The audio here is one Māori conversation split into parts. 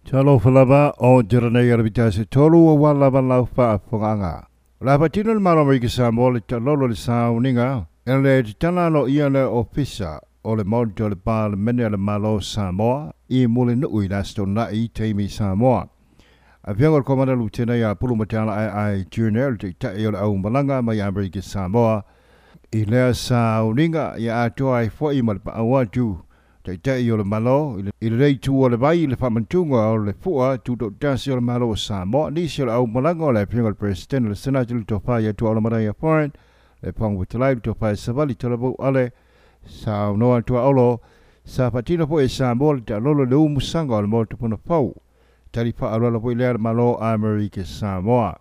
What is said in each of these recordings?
Chalo falaba o jirana yarbitasi tolu wa laba laufa funganga. Laba tinul malomri kisamo le talolo le sauninga. Ele titana lo iale ofisa o le monto le pal mene le malo Samoa. I mule nui lasto na I teimi Samoa. A fiangor komanda lutena ya pulu matala ai junior te tae le au malanga mai ambri Samoa. I lea sauninga ya atoa I fo I malpa awatu. Te o le malo, I le rei tu o le vai, le whamantunga o le fua, tu do tasi o le malo o Samoa, nisi o le au malanga o le pinga le president, le senatu le topai atu o le marai foreign, le pangu talai le topai savali talabu ale, sa noa tua olo, sa patina po e Samoa le ta lolo le umusanga o le mo tupuna pau, tali pa arola po I lea le malo Amerike Samoa.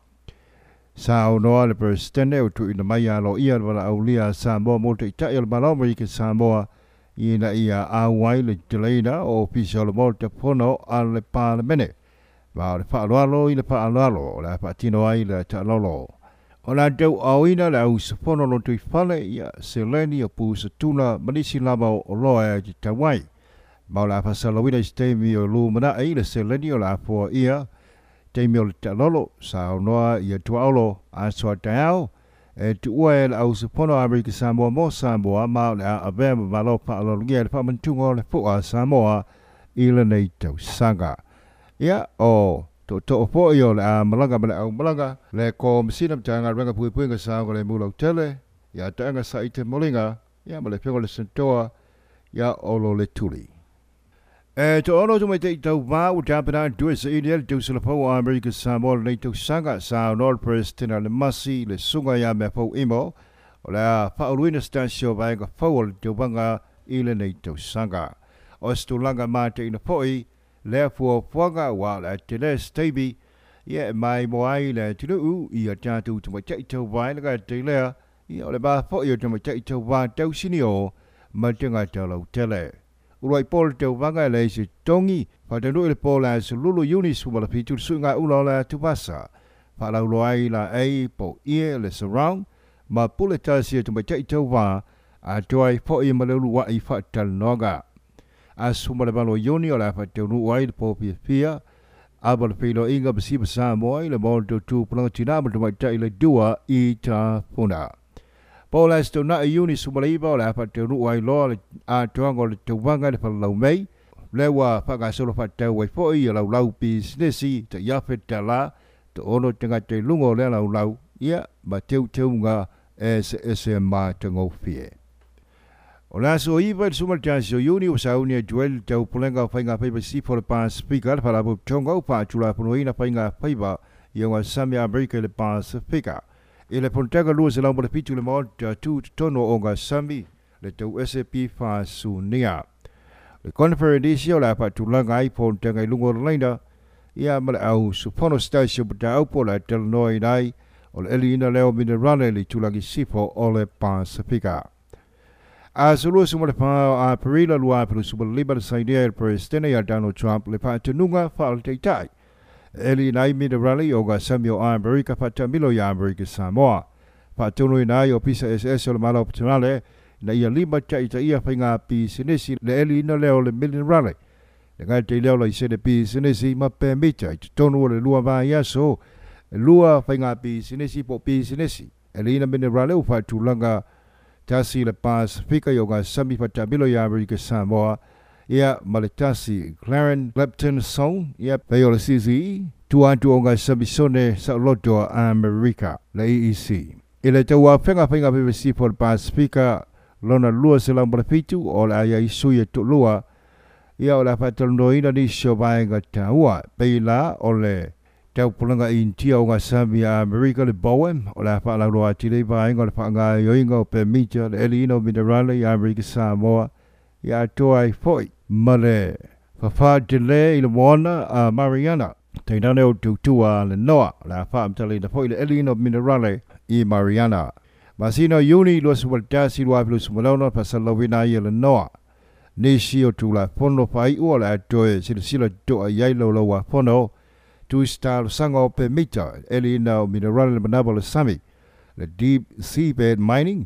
Sa noa le president e utu ina mai alo ia le wala au lia Samoa, mo te itai o le malo Amerike Samoa, Ina ia awai le teleina o pisa le molta pono al parlemene. Ma le whaaloalo I le whaaloalo, le patino ai le talolo. O la dau awina le au sapono lo tui whale ia seleni o pusa tuna manisi lama o loa di tawai. Ma la whasalawina istemi o lumana ai le seleni o la apua ia, teimi o le talolo, sa noa ia tuaolo a soa taiao, e tu ua e au sapono Amerika Samoa mo Samoa ma le a avema malopa alologia le whamantunga o le fua Samoa I le nei tau sanga. Ia o to opo I o le a malanga ma le au malanga le ko masina mtanga ranga puipuinga saunga le mulau tele ia tanga sa ite molinga ia ma le pingo le sentoa ia olo le tuli. E to ono tu mai te tau wā u tāpena dua sa I le tau sila pau o Amerika Samoa le nei tau sanga sa Nord President le masi le sunga ia me pau imo o le a whauruina stansio vai ka pau o le tau wanga I le nei tau sanga. O stulanga mā te ina poi le a fua whanga wa le te le steibi ia e mai mo ai le tinu u I a tātou tu mai te tau vai le ka te lea ia o le bā poi o tu mai te tau wā tau sini o ma te ngai tau tele. Urai pol te wanga le se tongi, whatanui le pola se lulu unis umala pitu sunga ula la tupasa. Whalau loai la ei po ie le surround, ma pule tasi tu mai tau wā, a toai po I malelu wa I whatal noga. A sumale balo uni o la whatanu wai le po pia, a bala pilo inga basi basa moi le molto tu plantina ma tu mai tai le dua I ta puna. Paula sto na uni sumaliba la fa te ruai lo a tuango le te wanga le falau mei le wa fa ga solo fa te wai fo I lau lau business te yafe te la te ono tenga te lungo le lau ia ma teu nga ese ma te ngofie. O la so iwa sumal so uni o sa uni duel te upulenga whainga paiba si for pa speaker fa la bu tonga pa chula punoina whainga paiba I o Samia America le pa speaker. I le pontaga lua se lambo le pitu le mao te atu tono o ngā sami le tau SAP wha sunia. Le konferendisi o la patulanga ai pontaga I lungo leina ia male au supono stasio bata aupo la telenoi nai o le eliina leo minerale le tulangi sipo o le Pasifika. A sulua sumale pa a perila lua pelu sumale liba le saidea il presidente ya Donald Trump le patununga wha al teitai. Eli nai minerali o ga samio a Amerika patamilo ya Amerika Samoa. Patunu nai o pisa SS o le malo patunale na ia lima taita ia whainga pi sinisi le eli ina leo le minerali. Le ngai te leo la isene pi sinisi ma permita I tonu o le lua vai aso lua whainga pi sinisi po pi sinisi. Eli ina minerali o patulanga tasi le Pasifika o ga sami patamilo ya Amerika Samoa. Ia maletasi Clarence Lepton Song ia peola sisi tuantu o ngai sabisone sa loto Amerika le EEC. Ile te ua whenga PVC for Pasifika lona lua se lambara pitu o la ia isuia tu lua ia o la patalonoina ni sio vaenga taua peila o le tau pulanga intia o ngai sami Amerika le Bowen o la whaalauroa tile vaenga o le whaanga ioinga o permita le elino minerale i Amerika Samoa ia toai foi. Male fafa dele I le moana a Mariana teinane o tutua le noa la fa amtali na foi le elino minerale I Mariana masino uni lo suwaltasi lo aplu sumalona pasalawina I le noa nisi o tu la fono pai o la toe sila to a yailo lo wa fono tu star sango permita elino minerale manabo le sami le deep seabed mining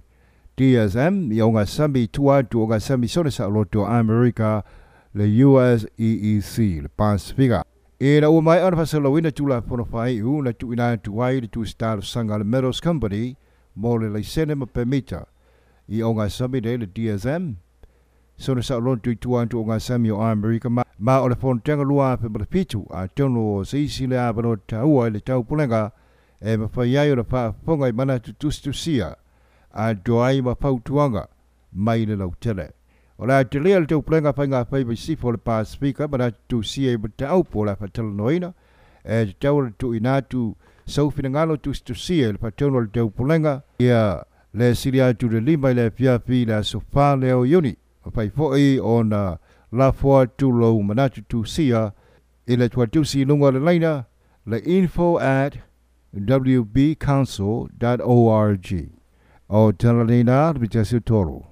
DSM Yonga Sambi Tua Tuoga Sambi Sonesa Loto America le US EEC le Pasifika Era o mai ana fasala wina tula pono fai u na tu ina tu wai tu star sanga le Metals Company mo le license ma permita I onga sami de le DSM so na sa lon tu tu onga sami o America ma o le fon tenga lua pe ma pitu a tono si le abano tau le tau pulenga e ma fai ai o le fa fonga I mana tu sia a doai ma pautuanga mai le lau tele. O la te lea le tau plenga whai ngā whai si for le pa speaker ma tu si e te au po la whatala noina e te tau le tu ina tu sau whina ngalo tu si e le whatala le tau plenga ia le siri atu le lima I le pia pi la sofa leo yoni ma whai fhoi o na la fua tu lau manatu tu sia I le tua tu si lunga le laina le info@wbcouncil.org o tala leina le bitasi toro.